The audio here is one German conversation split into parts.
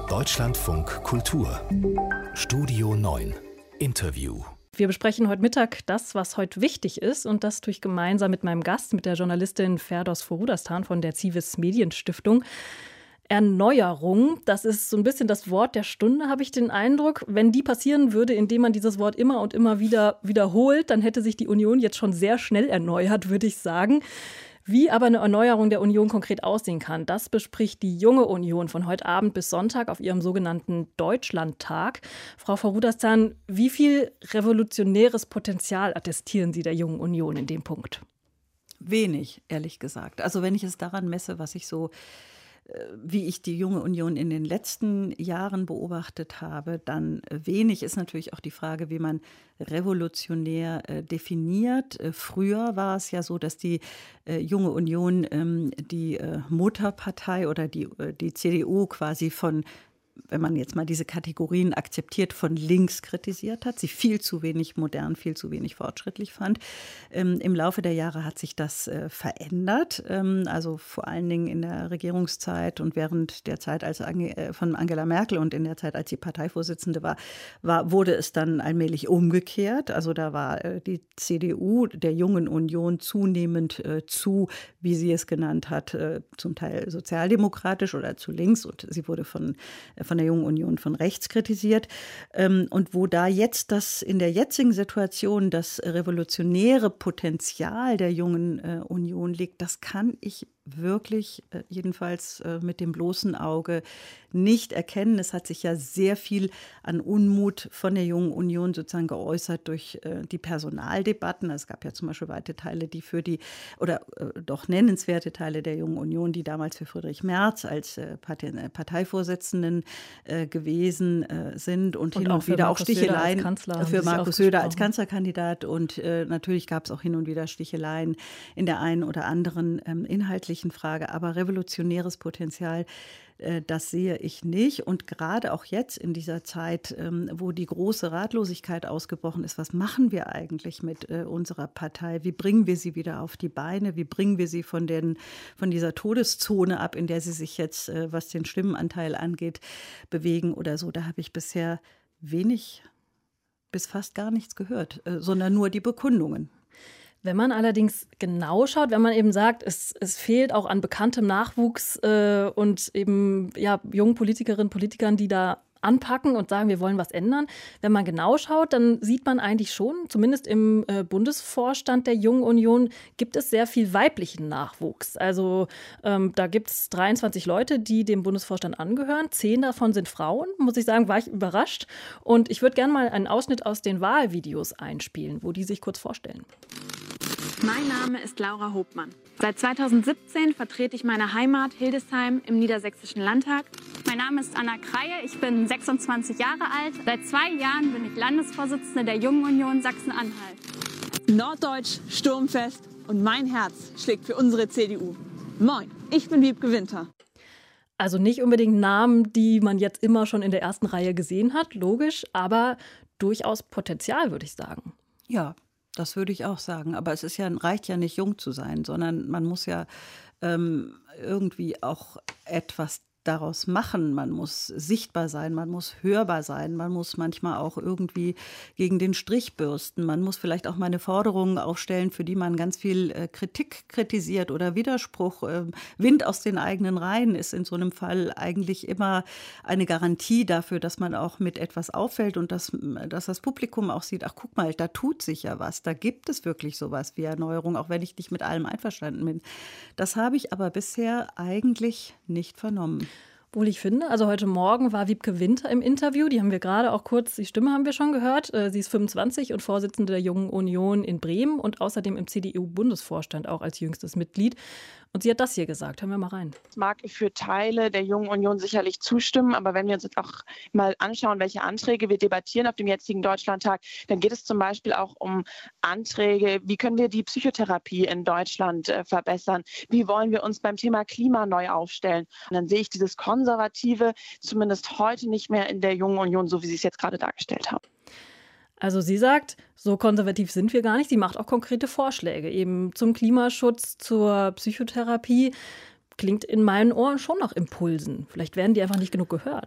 Deutschlandfunk Kultur Studio 9 Interview. Wir besprechen heute Mittag das, was heute wichtig ist, und das tue ich gemeinsam mit meinem Gast, mit der Journalistin Ferdos Forudastan von der Zivis Medienstiftung. Erneuerung, das ist so ein bisschen das Wort der Stunde, habe ich den Eindruck. Wenn die passieren würde, indem man dieses Wort immer und immer wieder wiederholt, dann hätte sich die Union jetzt schon sehr schnell erneuert, würde ich sagen. Wie aber eine Erneuerung der Union konkret aussehen kann, das bespricht die Junge Union von heute Abend bis Sonntag auf ihrem sogenannten Deutschlandtag. Frau Forudastan, wie viel revolutionäres Potenzial attestieren Sie der Jungen Union in dem Punkt? Wenig, ehrlich gesagt. Also wenn ich es daran messe, wie ich die Junge Union in den letzten Jahren beobachtet habe, dann wenig. Ist natürlich auch die Frage, wie man revolutionär definiert. Früher war es ja so, dass die Junge Union die Mutterpartei oder die CDU quasi von, wenn man jetzt mal diese Kategorien akzeptiert, von links kritisiert hat, sie viel zu wenig modern, viel zu wenig fortschrittlich fand. Im Laufe der Jahre hat sich das verändert, also vor allen Dingen in der Regierungszeit und während der Zeit von Angela Merkel und in der Zeit, als sie Parteivorsitzende war, wurde es dann allmählich umgekehrt. Also da war die CDU der Jungen Union zunehmend wie sie es genannt hat, zum Teil sozialdemokratisch oder zu links, und sie wurde von der Jungen Union von rechts kritisiert. Und wo da jetzt in der jetzigen Situation das revolutionäre Potenzial der Jungen Union liegt, das kann ich wirklich, jedenfalls mit dem bloßen Auge, nicht erkennen. Es hat sich ja sehr viel an Unmut von der Jungen Union sozusagen geäußert durch die Personaldebatten. Es gab ja zum Beispiel weite Teile, doch nennenswerte Teile der Jungen Union, die damals für Friedrich Merz als Parteivorsitzenden gewesen sind und hin und wieder auch Sticheleien für Markus Söder als Kanzlerkandidat. Und natürlich gab es auch hin und wieder Sticheleien in der einen oder anderen inhaltlichen Frage. Aber revolutionäres Potenzial, das sehe ich nicht. Und gerade auch jetzt in dieser Zeit, wo die große Ratlosigkeit ausgebrochen ist, was machen wir eigentlich mit unserer Partei? Wie bringen wir sie wieder auf die Beine? Wie bringen wir sie von dieser Todeszone ab, in der sie sich jetzt, was den Stimmenanteil angeht, bewegen oder so? Da habe ich bisher wenig bis fast gar nichts gehört, sondern nur die Bekundungen. Wenn man allerdings genau schaut, wenn man eben sagt, es fehlt auch an bekanntem Nachwuchs und eben jungen Politikerinnen und Politikern, die da anpacken und sagen, wir wollen was ändern. Wenn man genau schaut, dann sieht man eigentlich schon, zumindest im Bundesvorstand der Jungen Union, gibt es sehr viel weiblichen Nachwuchs. Also da gibt es 23 Leute, die dem Bundesvorstand angehören. 10 davon sind Frauen, muss ich sagen, war ich überrascht. Und ich würde gerne mal einen Ausschnitt aus den Wahlvideos einspielen, wo die sich kurz vorstellen. Mein Name ist Laura Hopmann. Seit 2017 vertrete ich meine Heimat Hildesheim im Niedersächsischen Landtag. Mein Name ist Anna Kreie, ich bin 26 Jahre alt. Seit 2 Jahren bin ich Landesvorsitzende der Jungen Union Sachsen-Anhalt. Norddeutsch, sturmfest und mein Herz schlägt für unsere CDU. Moin, ich bin Wiebke Winter. Also nicht unbedingt Namen, die man jetzt immer schon in der ersten Reihe gesehen hat, logisch, aber durchaus Potenzial, würde ich sagen. Ja. Das würde ich auch sagen. Aber reicht ja nicht, jung zu sein, sondern man muss ja irgendwie auch etwas daraus machen. Man muss sichtbar sein, man muss hörbar sein, man muss manchmal auch irgendwie gegen den Strich bürsten. Man muss vielleicht auch mal eine Forderung aufstellen, für die man ganz viel Kritik kritisiert oder Widerspruch. Wind aus den eigenen Reihen ist in so einem Fall eigentlich immer eine Garantie dafür, dass man auch mit etwas auffällt und dass das Publikum auch sieht, ach guck mal, da tut sich ja was, da gibt es wirklich sowas wie Erneuerung, auch wenn ich nicht mit allem einverstanden bin. Das habe ich aber bisher eigentlich nicht vernommen. Obwohl ich finde, also heute Morgen war Wiebke Winter im Interview, die haben wir gerade auch kurz, die Stimme haben wir schon gehört. Sie ist 25 und Vorsitzende der Jungen Union in Bremen und außerdem im CDU-Bundesvorstand auch als jüngstes Mitglied. Und sie hat das hier gesagt. Hören wir mal rein. Das mag für Teile der Jungen Union sicherlich zustimmen, aber wenn wir uns jetzt auch mal anschauen, welche Anträge wir debattieren auf dem jetzigen Deutschlandtag, dann geht es zum Beispiel auch um Anträge, wie können wir die Psychotherapie in Deutschland verbessern? Wie wollen wir uns beim Thema Klima neu aufstellen? Und dann sehe ich dieses Konservative zumindest heute nicht mehr in der Jungen Union, so wie Sie es jetzt gerade dargestellt haben. Also sie sagt, so konservativ sind wir gar nicht. Sie macht auch konkrete Vorschläge, eben zum Klimaschutz, zur Psychotherapie. Klingt in meinen Ohren schon nach Impulsen. Vielleicht werden die einfach nicht genug gehört.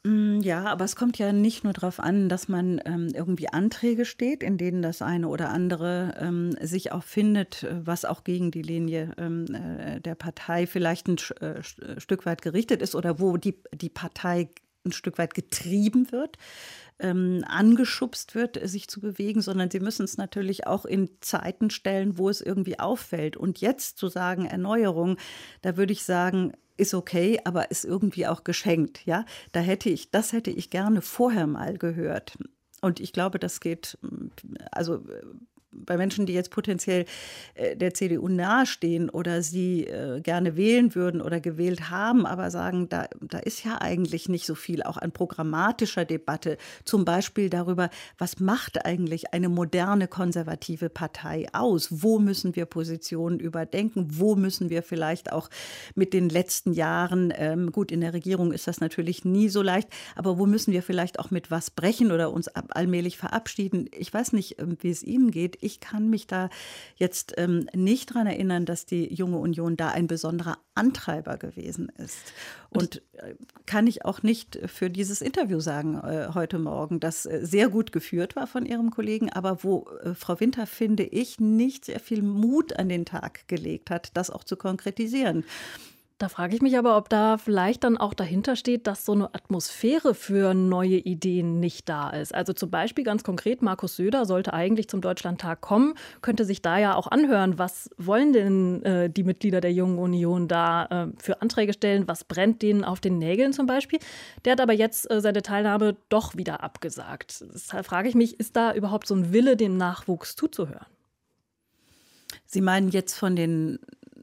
Ja, aber es kommt ja nicht nur darauf an, dass man irgendwie Anträge steht, in denen das eine oder andere sich auch findet, was auch gegen die Linie der Partei vielleicht ein Stück weit gerichtet ist oder wo die Partei ein Stück weit getrieben wird, angeschubst wird, sich zu bewegen, sondern sie müssen es natürlich auch in Zeiten stellen, wo es irgendwie auffällt. Und jetzt zu sagen, Erneuerung, da würde ich sagen, ist okay, aber ist irgendwie auch geschenkt. Ja? Das hätte ich gerne vorher mal gehört. Und ich glaube, das geht, also bei Menschen, die jetzt potenziell der CDU nahestehen oder sie gerne wählen würden oder gewählt haben, aber sagen, da ist ja eigentlich nicht so viel auch an programmatischer Debatte, zum Beispiel darüber, was macht eigentlich eine moderne konservative Partei aus? Wo müssen wir Positionen überdenken? Wo müssen wir vielleicht auch mit den letzten Jahren, gut, in der Regierung ist das natürlich nie so leicht, aber wo müssen wir vielleicht auch mit was brechen oder uns allmählich verabschieden? Ich weiß nicht, wie es Ihnen geht. Ich kann mich da jetzt nicht daran erinnern, dass die Junge Union da ein besonderer Antreiber gewesen ist. Und kann ich auch nicht für dieses Interview sagen heute Morgen, das sehr gut geführt war von Ihrem Kollegen, aber wo Frau Winter, finde ich, nicht sehr viel Mut an den Tag gelegt hat, das auch zu konkretisieren. Da frage ich mich aber, ob da vielleicht dann auch dahinter steht, dass so eine Atmosphäre für neue Ideen nicht da ist. Also zum Beispiel ganz konkret, Markus Söder sollte eigentlich zum Deutschlandtag kommen, könnte sich da ja auch anhören, was wollen denn die Mitglieder der Jungen Union da für Anträge stellen, was brennt denen auf den Nägeln zum Beispiel. Der hat aber jetzt seine Teilnahme doch wieder abgesagt. Deshalb frage ich mich, ist da überhaupt so ein Wille, dem Nachwuchs zuzuhören? Sie meinen jetzt von den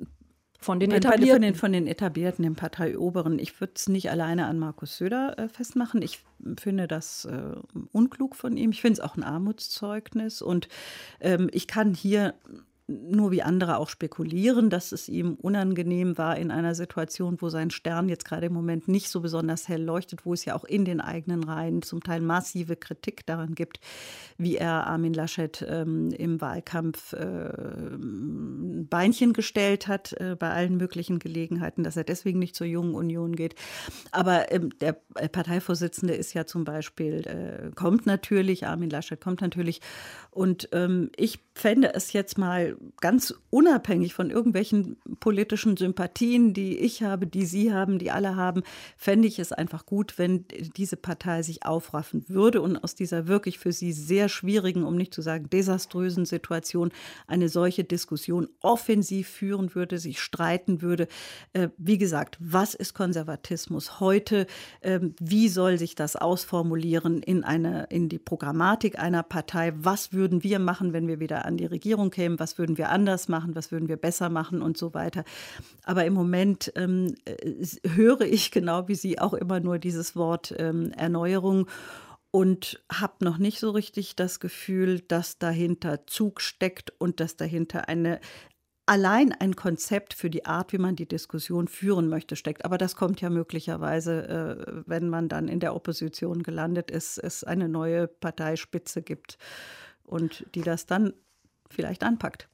Etablierten, den Parteioberen. Ich würde es nicht alleine an Markus Söder festmachen. Ich finde das unklug von ihm. Ich finde es auch ein Armutszeugnis. Und ich kann hier nur wie andere auch spekulieren, dass es ihm unangenehm war in einer Situation, wo sein Stern jetzt gerade im Moment nicht so besonders hell leuchtet, wo es ja auch in den eigenen Reihen zum Teil massive Kritik daran gibt, wie er Armin Laschet im Wahlkampf Beinchen gestellt hat bei allen möglichen Gelegenheiten, dass er deswegen nicht zur Jungen Union geht. Aber der Parteivorsitzende ist ja zum Beispiel, Armin Laschet kommt natürlich. Und ich fände es jetzt mal ganz unabhängig von irgendwelchen politischen Sympathien, die ich habe, die Sie haben, die alle haben, fände ich es einfach gut, wenn diese Partei sich aufraffen würde und aus dieser wirklich für sie sehr schwierigen, um nicht zu sagen desaströsen Situation eine solche Diskussion offensiv führen würde, sich streiten würde. Wie gesagt, was ist Konservatismus heute? Wie soll sich das ausformulieren in die Programmatik einer Partei? Was würden wir machen, wenn wir wieder an die Regierung kämen? Was würden wir anders machen? Was würden wir besser machen und so weiter? Aber im Moment höre ich genau wie Sie auch immer nur dieses Wort Erneuerung und habe noch nicht so richtig das Gefühl, dass dahinter Zug steckt und dass dahinter allein ein Konzept für die Art, wie man die Diskussion führen möchte, steckt. Aber das kommt ja möglicherweise, wenn man dann in der Opposition gelandet ist, es eine neue Parteispitze gibt und die das dann vielleicht anpackt.